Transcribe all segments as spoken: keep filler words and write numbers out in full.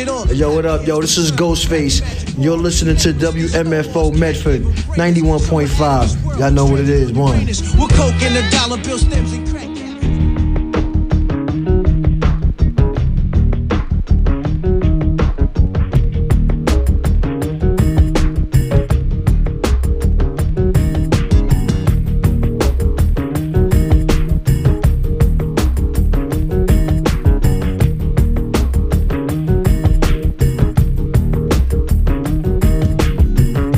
Hey, yo, what up, yo? This is Ghostface. You're listening to W M F O Medford ninety-one point five. Y'all know what it is. One. With coke and the dollar bill stems and crack.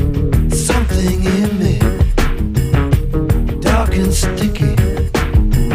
Something in me, dark and sticky.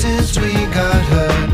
places we got hurt.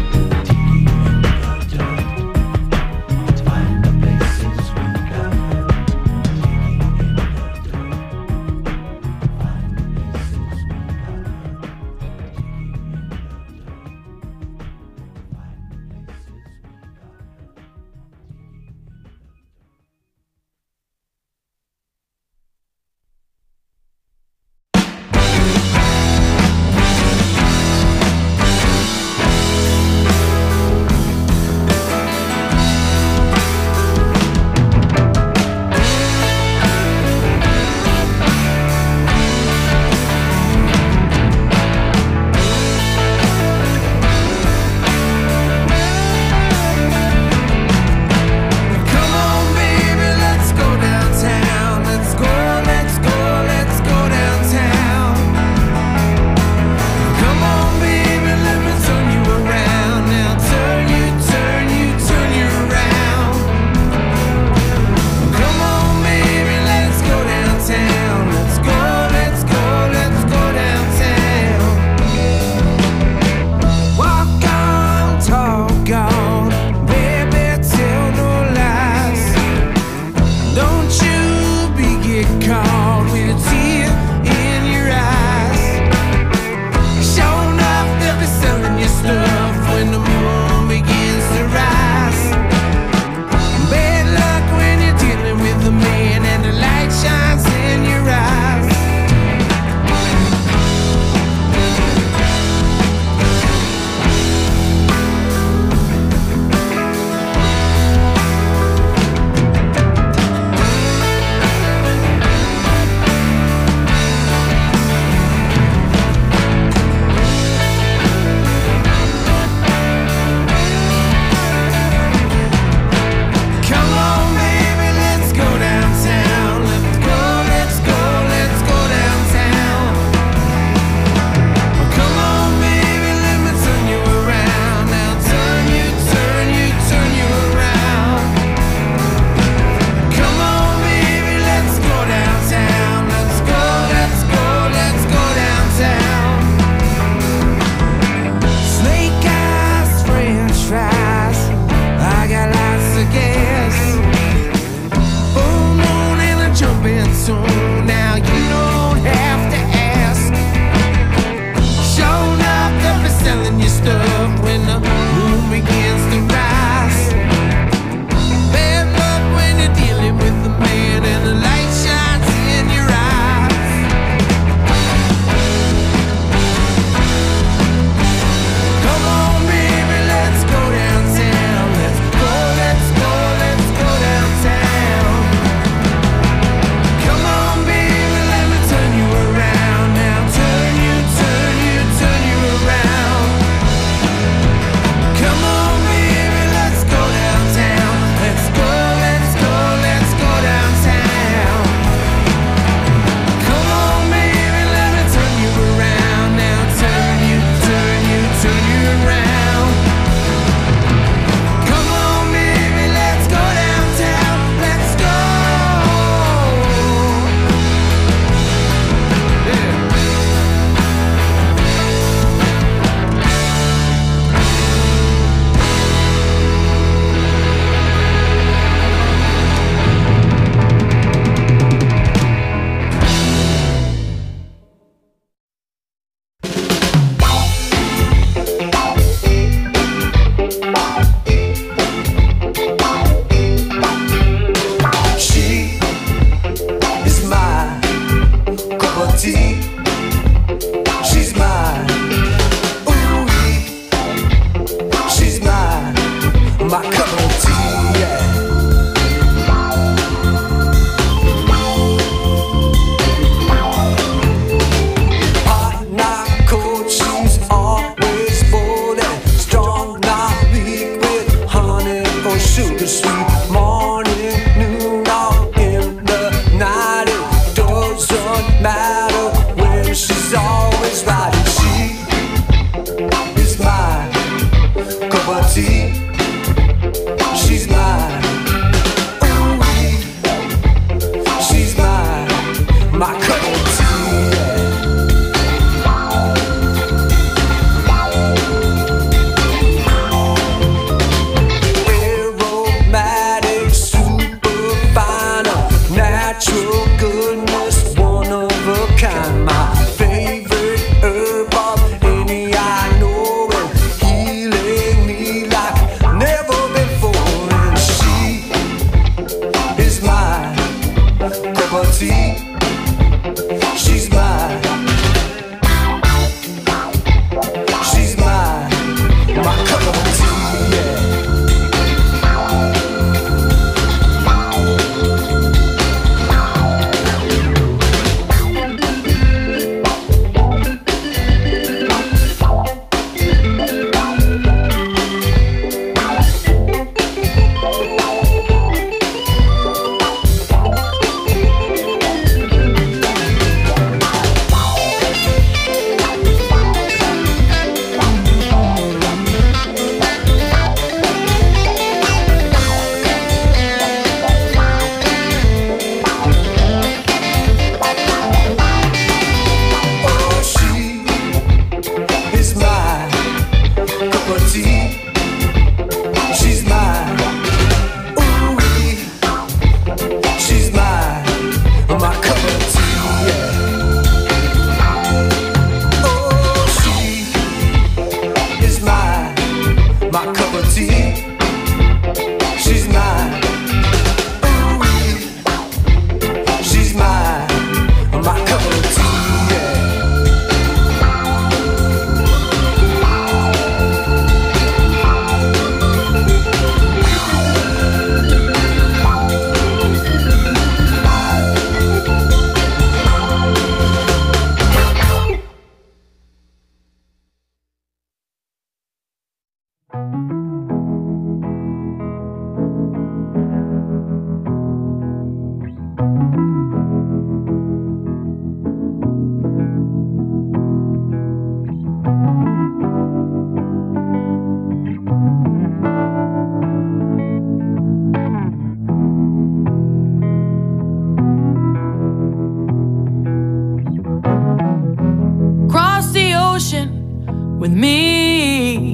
me.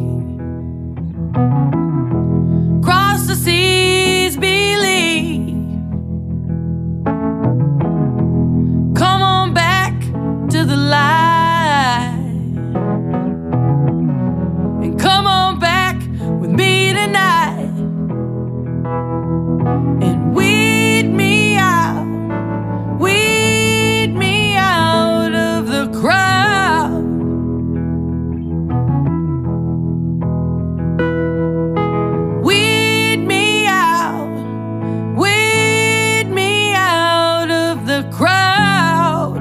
Cross the seas, believe. Come on back to the light, and come on back with me tonight, and weed me out, weed me out of the crowd. Weed me out, weed me out of the crowd.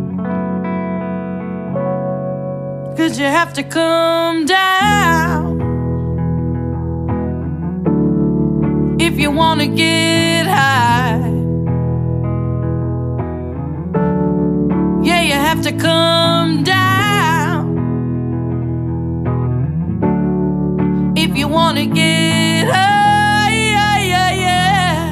'Cause you have to come down if you wanna get high. Yeah, you have to come down if you wanna get high. Yeah, yeah, yeah.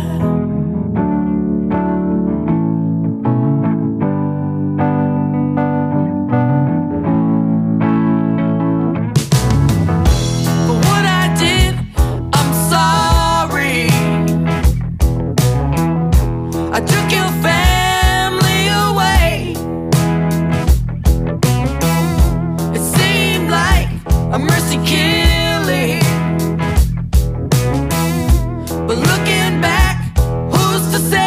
For what I did, I'm sorry. I took your family away. It seemed like a mercy killing, but looking back, who's to say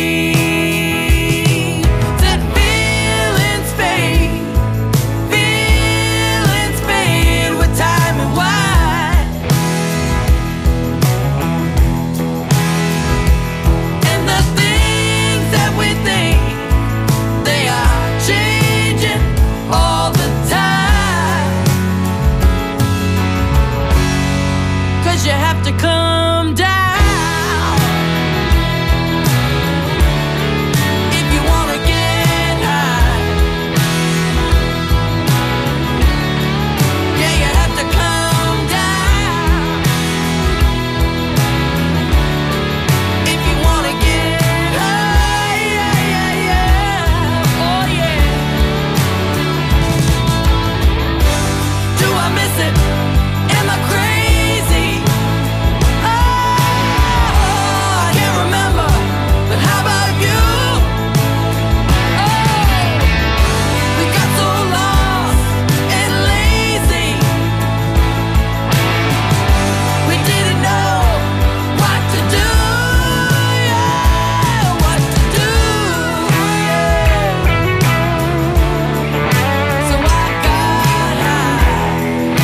that feelings fade, feelings fade with time and wine, and the things that we think, they are changing all the time. 'Cause you have to come down if you wanna get high. Yeah, you have to come down if you wanna get high. Yeah, yeah, yeah. Oh yeah. Do I miss it? Am I crazy? Oh, I can't remember, but how about you? Oh, we got so lost and lazy, we didn't know what to do. Yeah, what to do. Yeah. So I got high.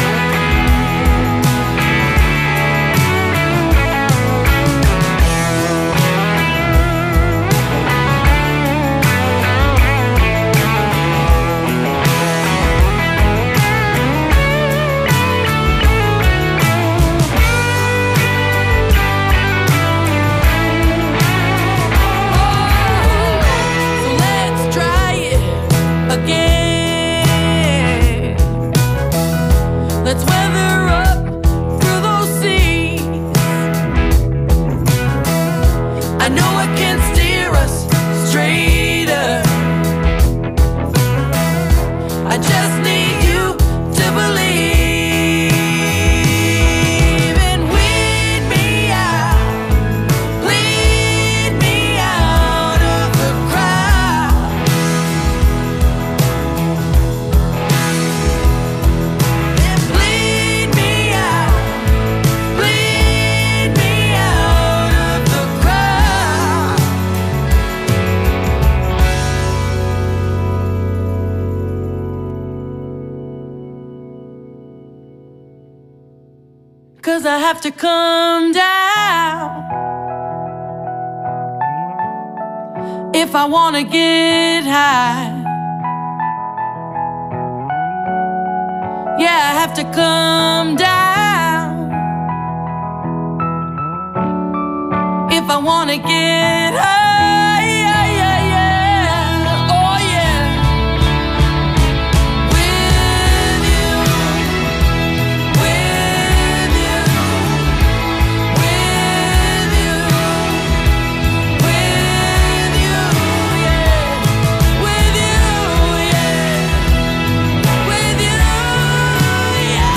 So let's try it again. Let's weather up through those seas. I know it can steer us straighter. I just need you to believe, and weed me out, lead me out of the crowd, and bleed me out, bleed me out of the crowd. 'Cause I have to come down if I wanna get high. Yeah, I have to come down if I wanna get high. Yeah, yeah, yeah. Oh yeah. With you, with you, with you, with you, yeah. With you, yeah. With you, yeah.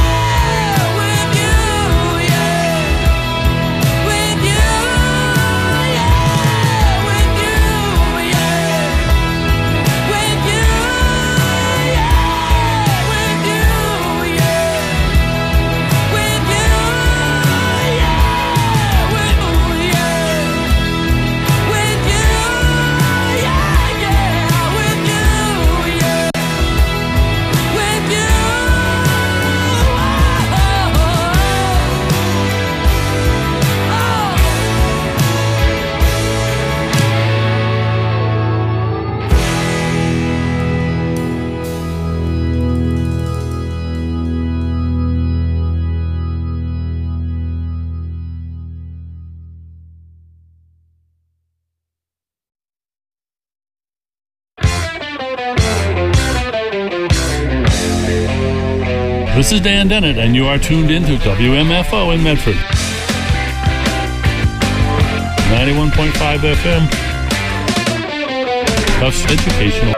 This is Dan Dennett, and you are tuned into W M F O in Medford. ninety-one point five F M. Tufts Educational.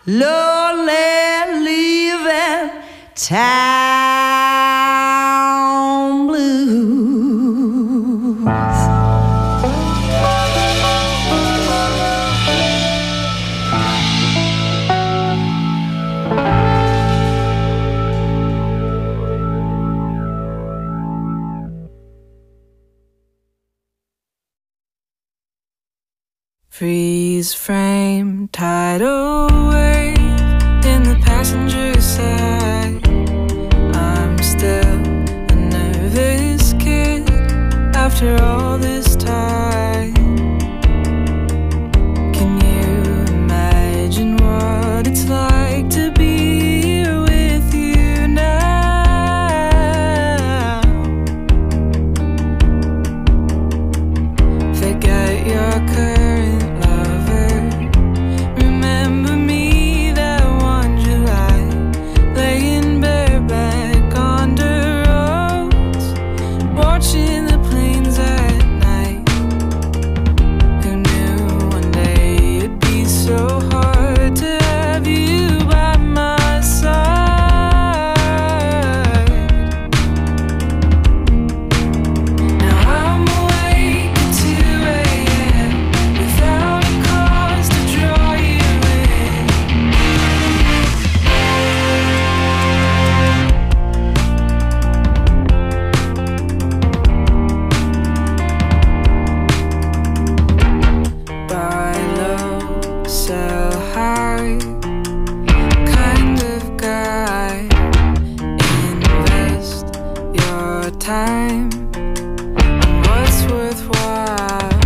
lonely leaving town blues. Freeze frame, tidal wave in the passenger side. I'm still a nervous kid after all this time. Can you imagine what it's like to be here with you now? Forget your current lover. Remember me that one July, laying bareback on the roads, watching the planes at night. Who knew one day it'd be so hard to have you by my side? Now I'm awake at two a m without a cause to draw you in. Buy low, sell high, kind of guy. Invest your time on what's worthwhile.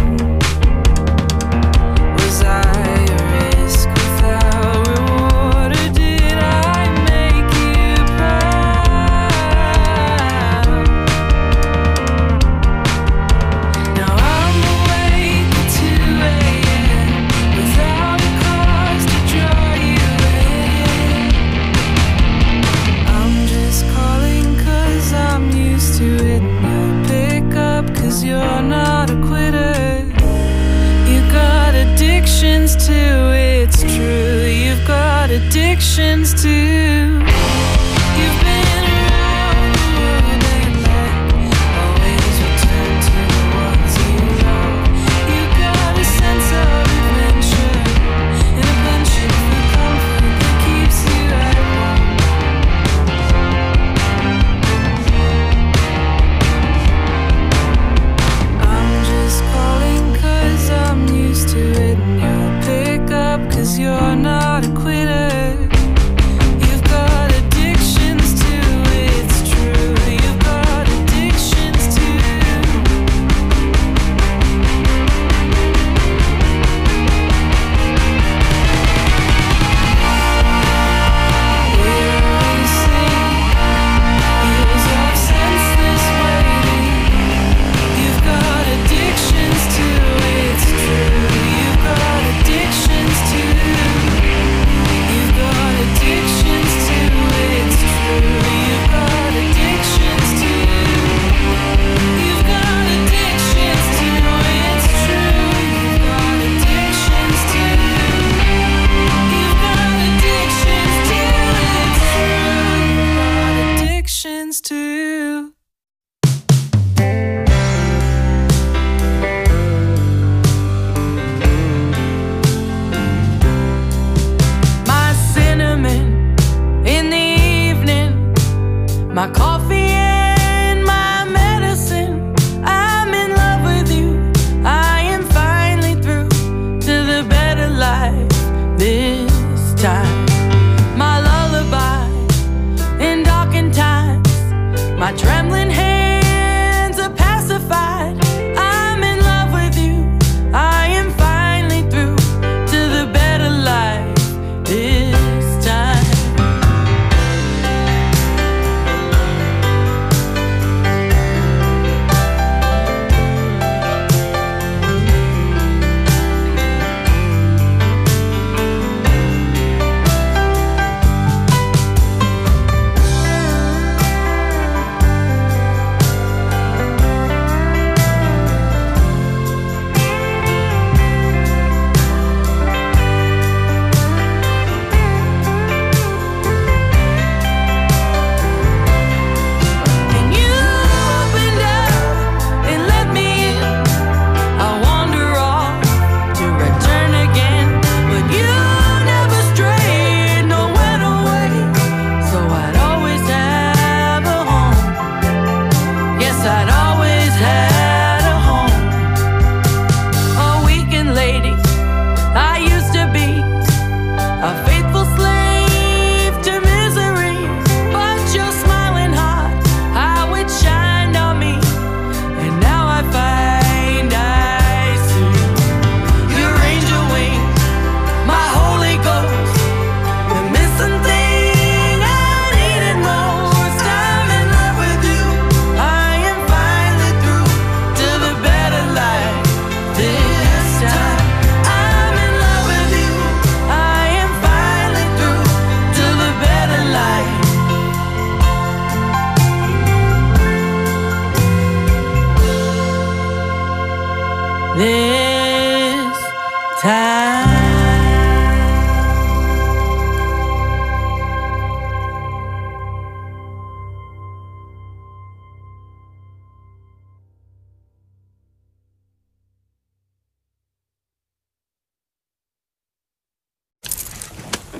Was I a risk without reward, or did I make you proud? Now I'm awake at two a m without a cause to draw you in. I'm just calling 'cause I'm used to it. You'll pick up 'cause you're not a quitter. You got addictions too, it's true. You've got addictions too. You've been around the world and back, always return to the ones you love. You got a sense of adventure and a penchant for comfort that keeps you at home. I'm just calling 'cause I'm used to it, and you'll pick up 'cause you're not a quitter. You've got addictions too, it's true. You've got addictions too. We're racing years of senseless waiting. You've got addictions too, it's true. You've got addictions too.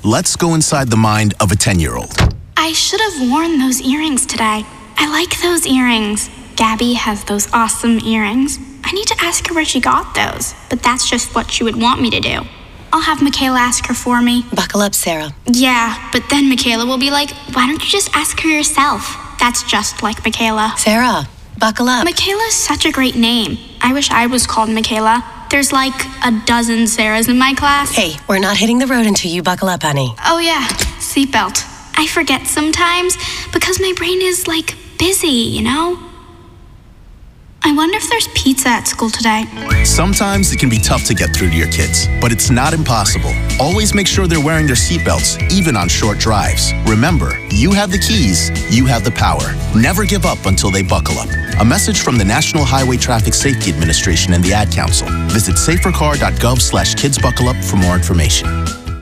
let's go inside the mind of a ten-year-old. I should have worn those earrings today. I like those earrings. Gabby has those awesome earrings. I need to ask her where she got those, but that's just what she would want me to do. I'll have Michaela ask her for me. Buckle up, Sarah. Yeah, but then Michaela will be like, why don't you just ask her yourself? That's just like Michaela. Sarah, buckle up. Michaela's such a great name. I wish I was called Michaela. There's like a dozen Sarahs in my class. Hey, we're not hitting the road until you buckle up, honey. Oh yeah, seatbelt. I forget sometimes because my brain is like busy, you know? I wonder if there's pizza at school today. Sometimes it can be tough to get through to your kids, but it's not impossible. Always make sure they're wearing their seatbelts, even on short drives. Remember, you have the keys, you have the power. Never give up until they buckle up. A message from the National Highway Traffic Safety Administration and the Ad Council. Visit safercar.gov slash kidsbuckleup for more information.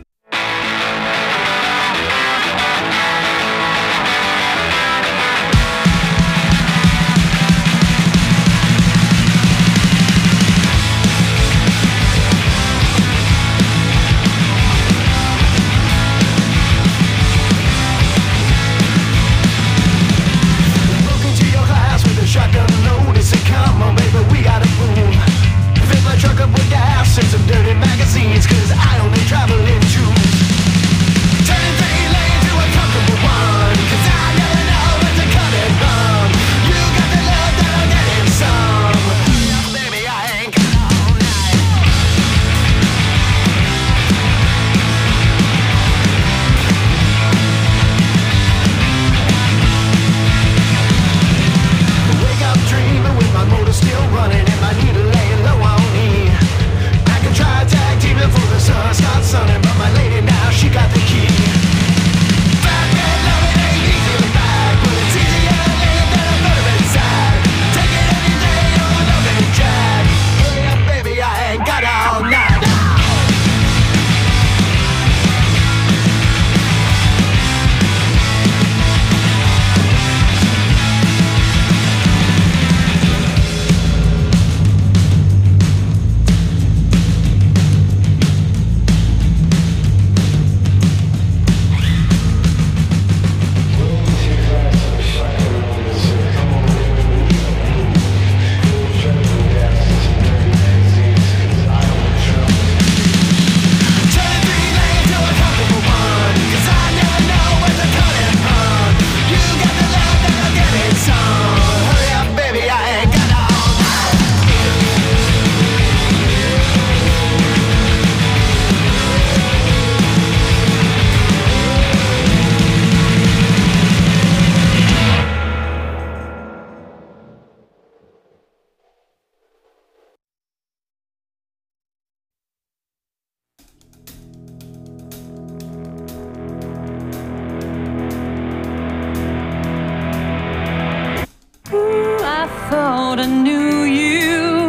thought I knew you.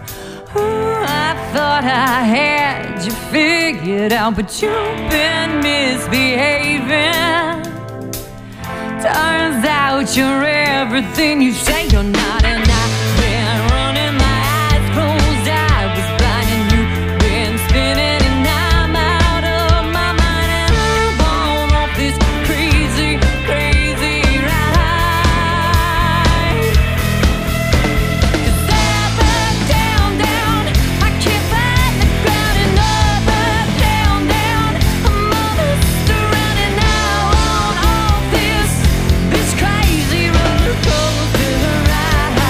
Ooh, I thought I had you figured out, but you've been misbehaving. Turns out you're everything you say you're not, and I've been running my eyes closed. I was blind and you've been spinning, and I'm out of my mind, and I'm on off this crazy, crazy ride. 'Cause up, up, down, down, I keep on the ground, and up, up, down, down, I'm almost around, and now on off this this crazy roller coaster ride.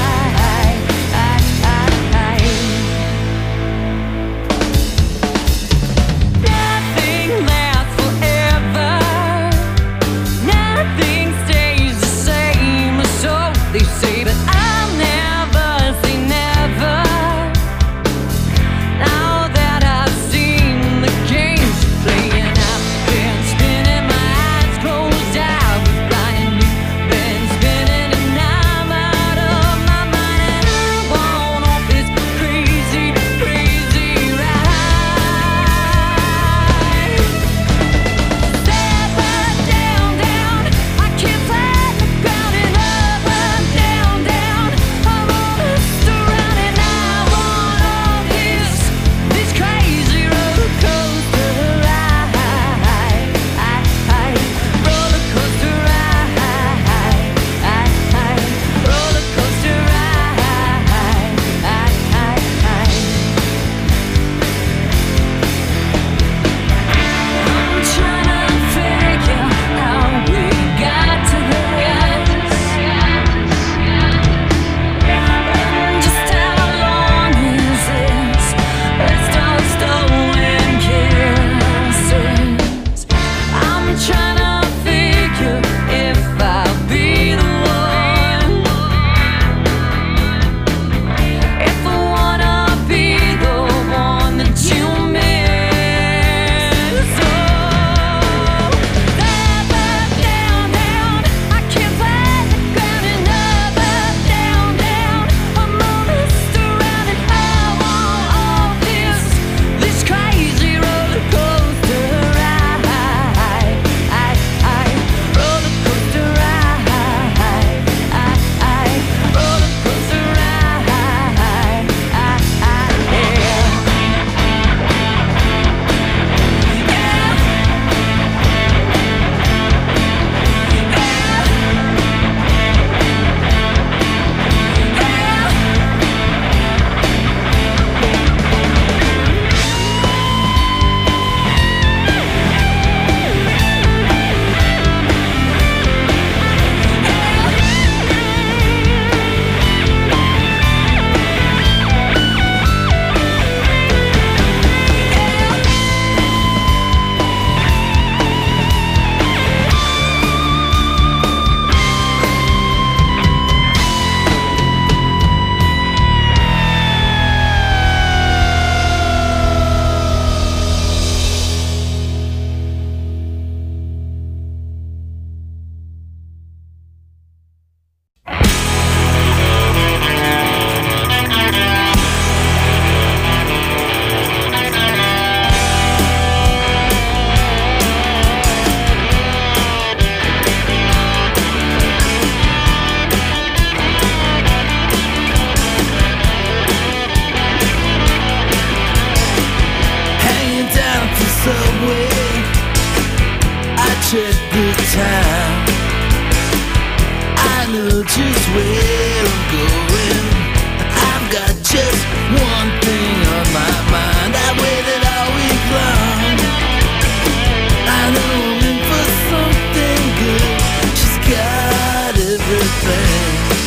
just where I'm going. I've got just one thing on my mind. I waited all week long. I know I'm in for something good. She's got everything.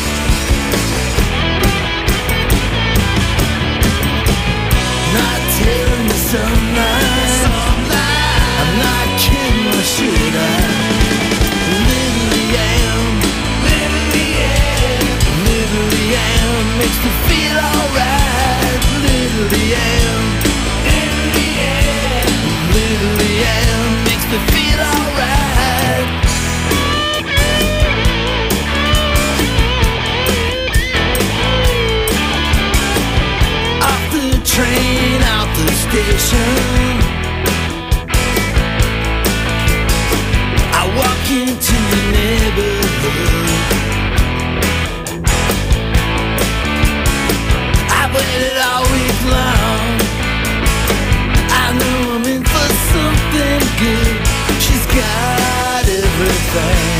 Not telling you some lies. I'm not kidding, or should I? Literally am. Literally am. Literally am. Makes me feel alright. Literally am. Literally am. Literally am. Makes me feel alright. Off the train, out the station, I walk into the neighborhood. I waited all week long. I know I'm in for something good. She's got everything.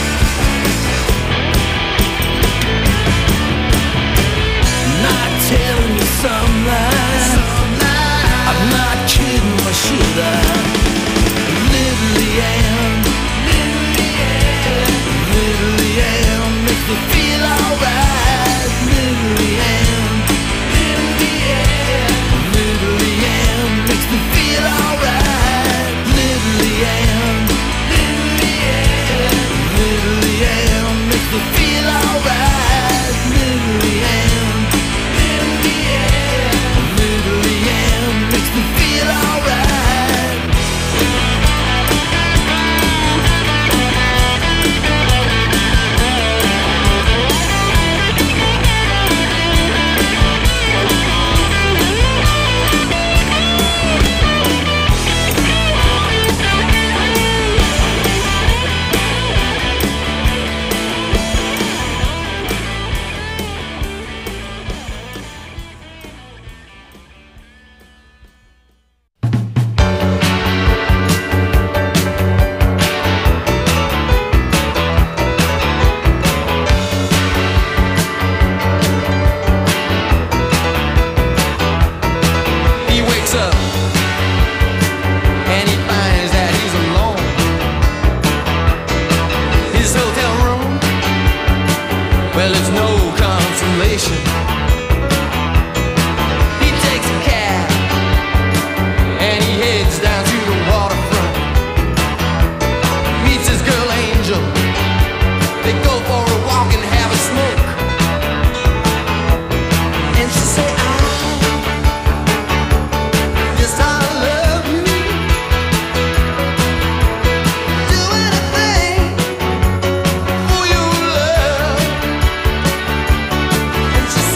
Not telling you some lies. I'm not kidding, or should I? Literally am. Literally am. Literally am. Makes me feel alright. Literally am. Literally am. Literally am. Makes me feel alright. Literally am. Literally am. Literally am. Makes me feel alright. Literally am. Literally am. Literally am. Makes me feel alright. He wakes up and he finds that he's alone. His hotel room, well, it's no consolation. He takes a cab and he heads down to the waterfront. Meets his girl Angel. They go for a walk and have a smoke. And she say, I yes, I love you. Do anything for your love. And she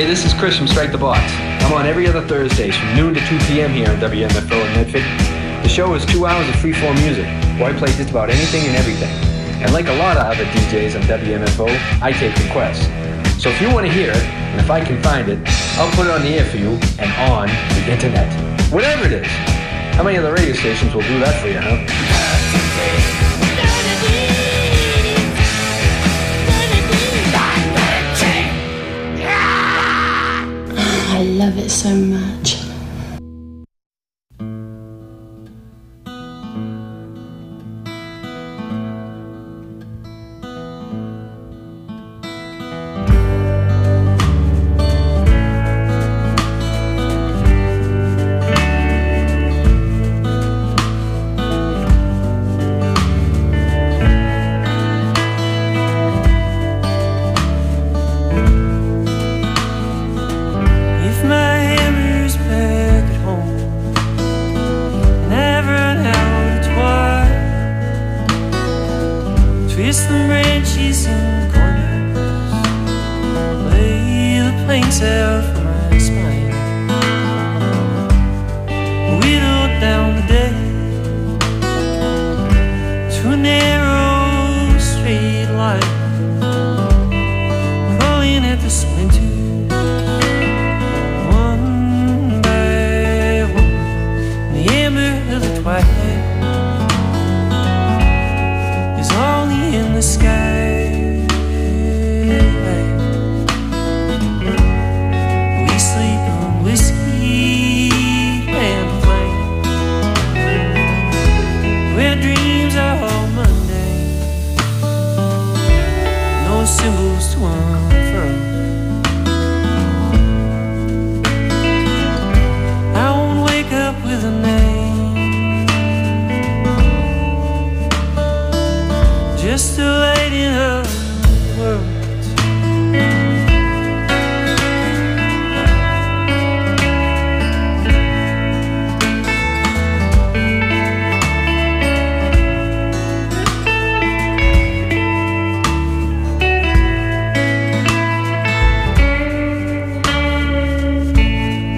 Hey, this is Chris from Strike the Box. I'm on every other Thursdays from noon to two p.m. here on W M F O in Medford. The show is two hours of free-form music, where I play just about anything and everything. And like a lot of other D Js on W M F O, I take requests. So if you want to hear it, and if I can find it, I'll put it on the air for you and on the internet. Whatever it is. How many other radio stations will do that for you, huh? I love it so much.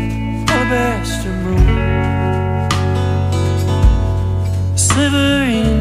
Slivering